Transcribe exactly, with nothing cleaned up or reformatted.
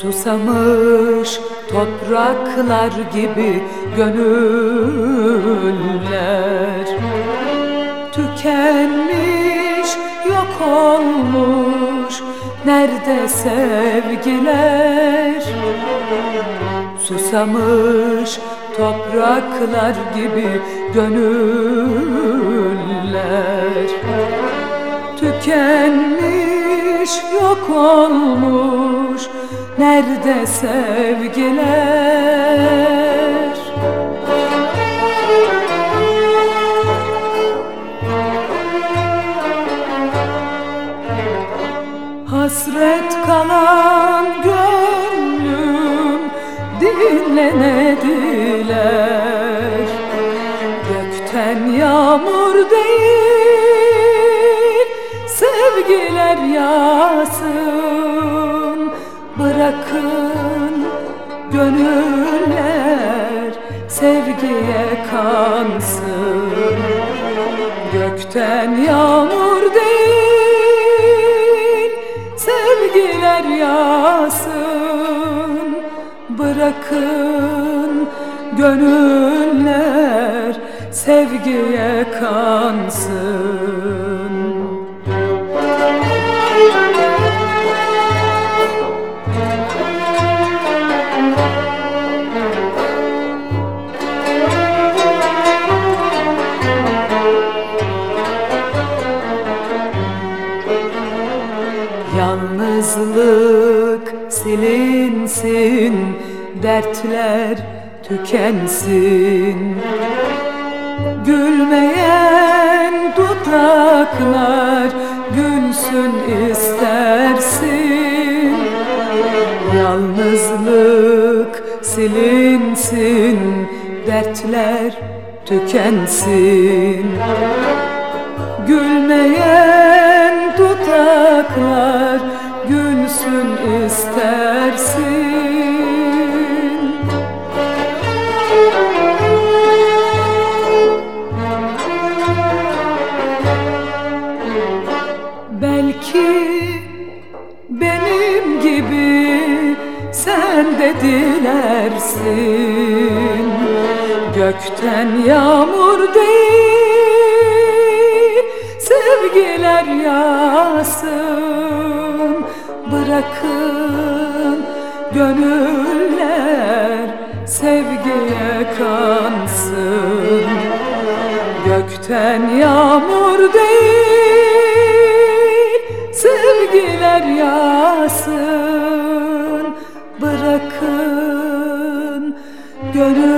Susamış topraklar gibi gönüller, tükenmiş, yok olmuş nerede sevgiler? Susamış topraklar gibi gönüller, tükenmiş, yok olmuş nerede sevgiler? Hasret kalan gönlüm dinlenediler. Gökten yağmur değil sevgiler yağsın. Bırakın gönüller sevgiye kansın. Gökten yağmur değil sevgiler yağsın. Bırakın gönüller sevgiye kansın. Yalnızlık silinsin, dertler tükensin. Gülmeyen dudaklar gülsün istersin. Yalnızlık silinsin, dertler tükensin. Gülmeyen dudaklar gülsün istersin. Belki benim gibi sen de dilersin. Gökten yağmur değil sevgiler yağsın. Bırakın gönüller sevgiye kansın. Gökten yağmur değil sevgiler yağsın. Bırakın gönüller